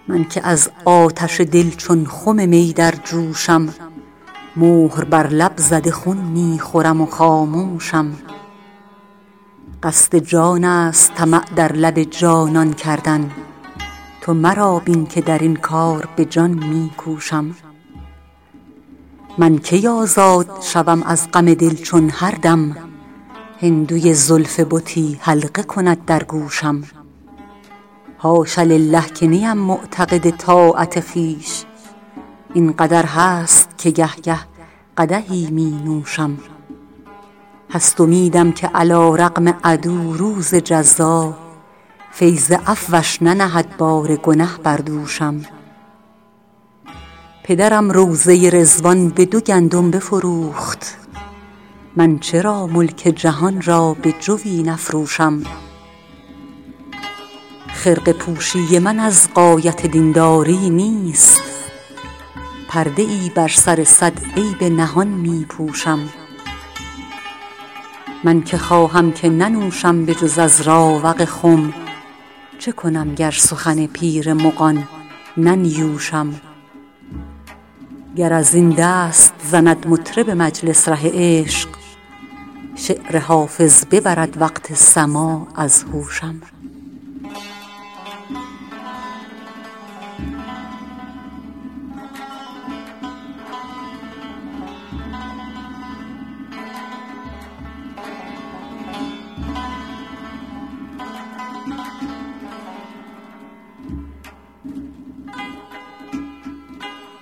من که از آتش دل چون خم می در جوشم، مهر بر لب زده خون می خورم و خاموشم. قصد جان است طمع در لب جانان کردن، تو مرا بین که در این کار به جان می کوشم. من کی آزاد شوم از غم دل چون هر دم هندوی زلف بتی حلقه کند در گوشم. حاش لله که نیم معتقد طاعت خویش، این قدر هست که گه گه قدحی می نوشم. هست امیدم که علی رغم عدو روز جزا، فیض عفوش ننهد بار گنه بر دوشم. پدرم روضه رضوان به 2 گندم بفروخت، من چرا ملک جهان را به جوی نفروشم. خرقه پوشی من از غایت دینداری نیست، پرده ای بر سر 100 عیب نهان می پوشم. من که خواهم که ننوشم به جز از راوق خم، چه کنم گر سخن پیر مغان ننیوشم. گر از این دست زند مطرب مجلس ره عشق، شعر حافظ ببرد وقت سماع از هوشم.